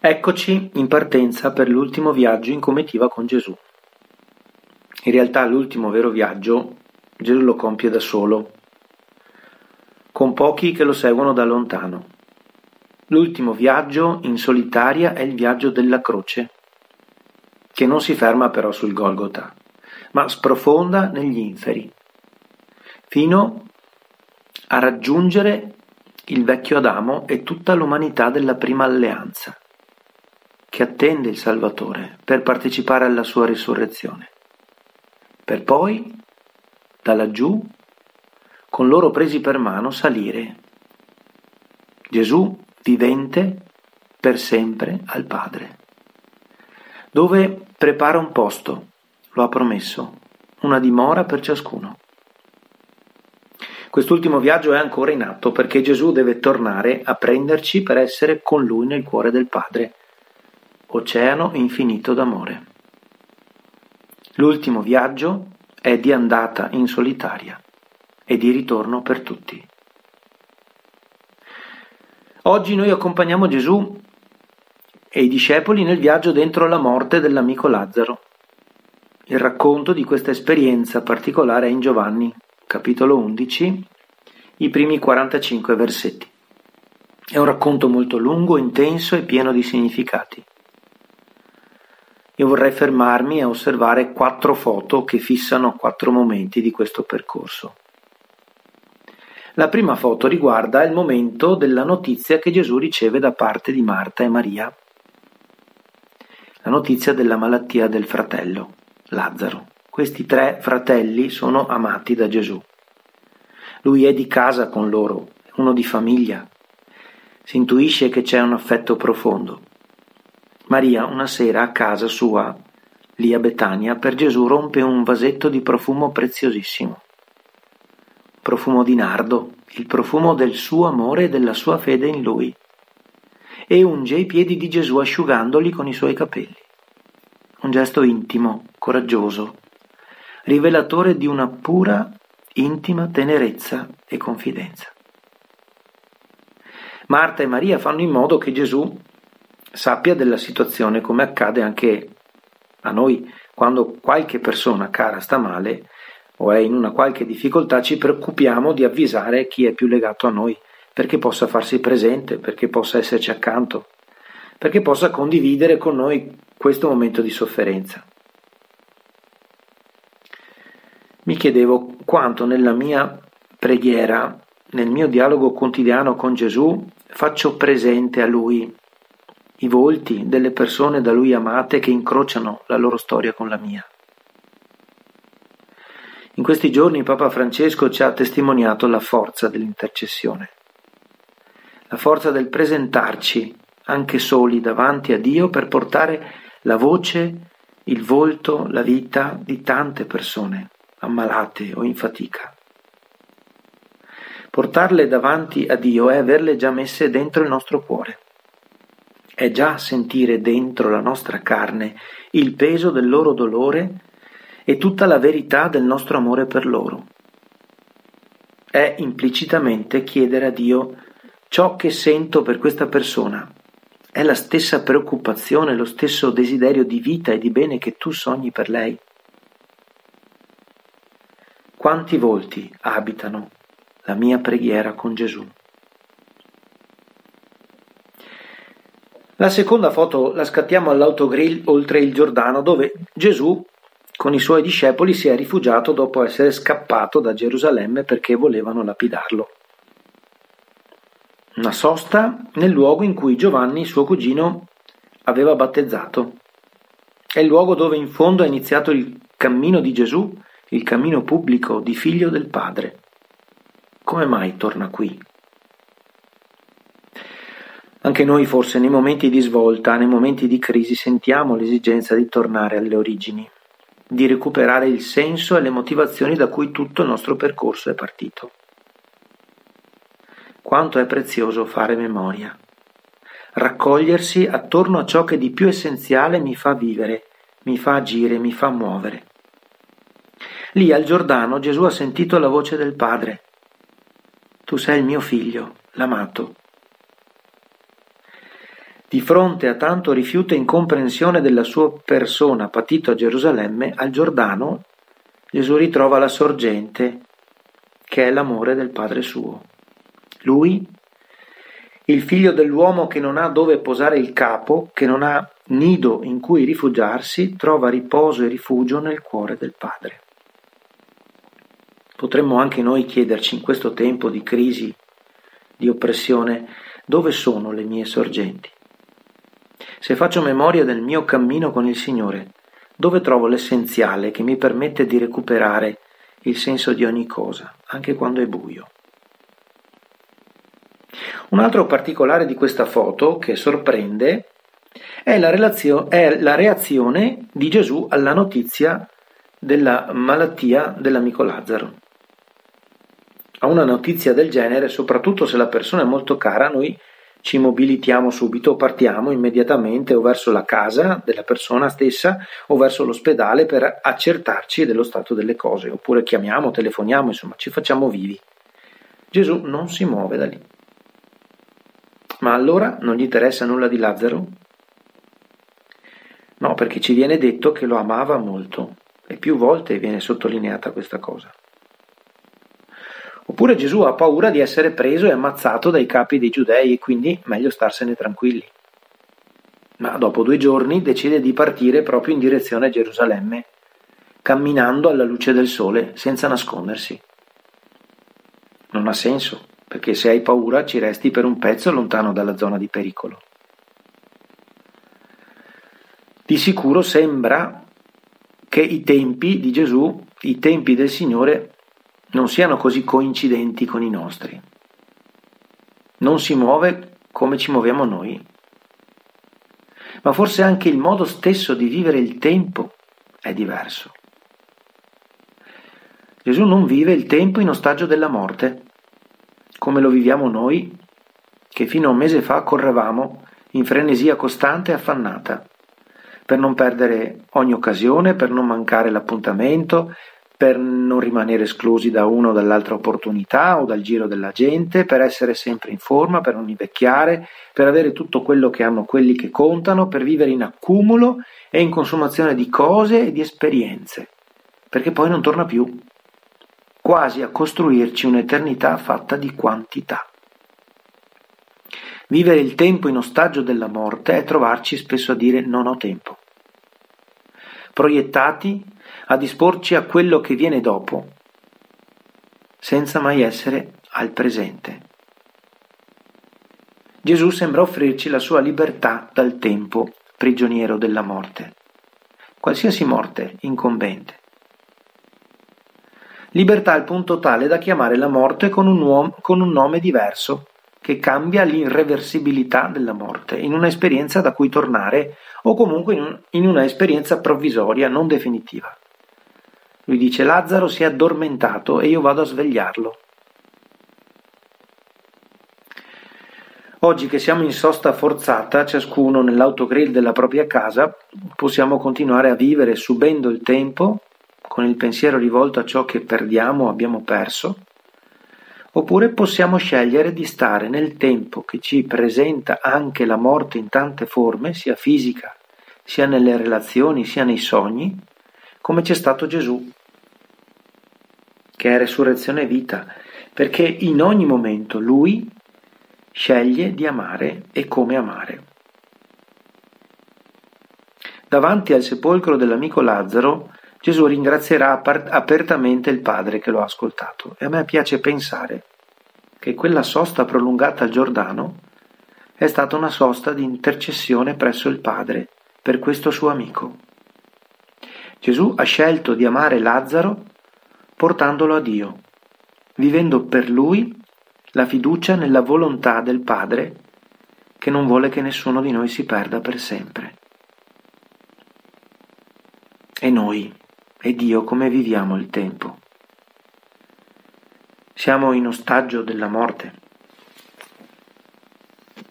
Eccoci in partenza per l'ultimo viaggio in comitiva con Gesù. In realtà l'ultimo vero viaggio Gesù lo compie da solo, con pochi che lo seguono da lontano. L'ultimo viaggio in solitaria è il viaggio della croce, che non si ferma però sul Golgota, ma sprofonda negli inferi, fino a raggiungere il vecchio Adamo e tutta l'umanità della prima alleanza, che attende il Salvatore per partecipare alla sua risurrezione, per poi, da laggiù, con loro presi per mano, salire. Gesù vivente per sempre al Padre, dove prepara un posto, lo ha promesso, una dimora per ciascuno. Quest'ultimo viaggio è ancora in atto perché Gesù deve tornare a prenderci per essere con Lui nel cuore del Padre, oceano infinito d'amore. L'ultimo viaggio è di andata in solitaria e di ritorno per tutti. Oggi noi accompagniamo Gesù e i discepoli nel viaggio dentro la morte dell'amico Lazzaro. Il racconto di questa esperienza particolare è in Giovanni, capitolo 11, i primi 45 versetti. È un racconto molto lungo, intenso e pieno di significati. Io vorrei fermarmi a osservare 4 foto che fissano 4 momenti di questo percorso. La prima foto riguarda il momento della notizia che Gesù riceve da parte di Marta e Maria, la notizia della malattia del fratello, Lazzaro. Questi 3 fratelli sono amati da Gesù. Lui è di casa con loro, è uno di famiglia. Si intuisce che c'è un affetto profondo. Maria una sera a casa sua, lì a Betania, per Gesù rompe un vasetto di profumo preziosissimo. Profumo di nardo, il profumo del suo amore e della sua fede in Lui. E unge i piedi di Gesù asciugandoli con i suoi capelli. Un gesto intimo, coraggioso, rivelatore di una pura, intima tenerezza e confidenza. Marta e Maria fanno in modo che Gesù sappia della situazione, come accade anche a noi quando qualche persona cara sta male o è in una qualche difficoltà. Ci preoccupiamo di avvisare chi è più legato a noi, perché possa farsi presente, perché possa esserci accanto, perché possa condividere con noi questo momento di sofferenza. Mi chiedevo quanto nella mia preghiera, nel mio dialogo quotidiano con Gesù, faccio presente a Lui i volti delle persone da Lui amate che incrociano la loro storia con la mia. In questi giorni Papa Francesco ci ha testimoniato la forza dell'intercessione, la forza del presentarci anche soli davanti a Dio per portare la voce, il volto, la vita di tante persone ammalate o in fatica. Portarle davanti a Dio è averle già messe dentro il nostro cuore. È già sentire dentro la nostra carne il peso del loro dolore e tutta la verità del nostro amore per loro. È implicitamente chiedere a Dio ciò che sento per questa persona. È la stessa preoccupazione, lo stesso desiderio di vita e di bene che tu sogni per lei. Quanti volti abitano la mia preghiera con Gesù? La seconda foto la scattiamo all'autogrill oltre il Giordano, dove Gesù con i suoi discepoli si è rifugiato dopo essere scappato da Gerusalemme perché volevano lapidarlo. Una sosta nel luogo in cui Giovanni, suo cugino, aveva battezzato. È il luogo dove in fondo è iniziato il cammino di Gesù, il cammino pubblico di figlio del Padre. Come mai torna qui? Anche noi forse nei momenti di svolta, nei momenti di crisi sentiamo l'esigenza di tornare alle origini, di recuperare il senso e le motivazioni da cui tutto il nostro percorso è partito. Quanto è prezioso fare memoria, raccogliersi attorno a ciò che di più essenziale mi fa vivere, mi fa agire, mi fa muovere. Lì al Giordano Gesù ha sentito la voce del Padre. Tu sei il mio figlio, l'amato. Di fronte a tanto rifiuto e incomprensione della sua persona patito a Gerusalemme, al Giordano, Gesù ritrova la sorgente, che è l'amore del Padre suo. Lui, il figlio dell'uomo che non ha dove posare il capo, che non ha nido in cui rifugiarsi, trova riposo e rifugio nel cuore del Padre. Potremmo anche noi chiederci in questo tempo di crisi, di oppressione, dove sono le mie sorgenti? Se faccio memoria del mio cammino con il Signore, dove trovo l'essenziale che mi permette di recuperare il senso di ogni cosa, anche quando è buio? Un altro particolare di questa foto che sorprende è la reazione di Gesù alla notizia della malattia dell'amico Lazzaro. A una notizia del genere, soprattutto se la persona è molto cara, noi ci mobilitiamo subito, partiamo immediatamente o verso la casa della persona stessa o verso l'ospedale per accertarci dello stato delle cose, oppure chiamiamo, telefoniamo, insomma ci facciamo vivi. Gesù non si muove da lì. Ma allora non gli interessa nulla di Lazzaro? No, perché ci viene detto che lo amava molto e più volte viene sottolineata questa cosa. Oppure Gesù ha paura di essere preso e ammazzato dai capi dei giudei e quindi meglio starsene tranquilli. Ma dopo 2 giorni decide di partire proprio in direzione a Gerusalemme, camminando alla luce del sole senza nascondersi. Non ha senso, perché se hai paura ci resti per un pezzo lontano dalla zona di pericolo. Di sicuro sembra che i tempi di Gesù, i tempi del Signore, non siano così coincidenti con i nostri. Non si muove come ci muoviamo noi. Ma forse anche il modo stesso di vivere il tempo è diverso. Gesù non vive il tempo in ostaggio della morte, come lo viviamo noi, che fino a un mese fa correvamo in frenesia costante e affannata, per non perdere ogni occasione, per non mancare l'appuntamento, per non rimanere esclusi da una o dall'altra opportunità o dal giro della gente, per essere sempre in forma, per non invecchiare, per avere tutto quello che hanno quelli che contano, per vivere in accumulo e in consumazione di cose e di esperienze, perché poi non torna più, quasi a costruirci un'eternità fatta di quantità. Vivere il tempo in ostaggio della morte è trovarci spesso a dire non ho tempo, proiettati a disporci a quello che viene dopo, senza mai essere al presente. Gesù sembra offrirci la sua libertà dal tempo prigioniero della morte, qualsiasi morte incombente. Libertà al punto tale da chiamare la morte con un nome diverso, che cambia l'irreversibilità della morte, in un'esperienza da cui tornare o comunque in una esperienza provvisoria, non definitiva. Lui dice: Lazzaro si è addormentato e io vado a svegliarlo. Oggi che siamo in sosta forzata, ciascuno nell'autogrill della propria casa, possiamo continuare a vivere subendo il tempo, con il pensiero rivolto a ciò che perdiamo o abbiamo perso, oppure possiamo scegliere di stare nel tempo che ci presenta anche la morte in tante forme, sia fisica, sia nelle relazioni, sia nei sogni, come c'è stato Gesù, che è resurrezione e vita, perché in ogni momento Lui sceglie di amare e come amare. Davanti al sepolcro dell'amico Lazzaro, Gesù ringrazierà apertamente il Padre che lo ha ascoltato. E a me piace pensare che quella sosta prolungata al Giordano è stata una sosta di intercessione presso il Padre per questo suo amico. Gesù ha scelto di amare Lazzaro portandolo a Dio, vivendo per lui la fiducia nella volontà del Padre che non vuole che nessuno di noi si perda per sempre. E noi, e Dio, come viviamo il tempo? Siamo in ostaggio della morte?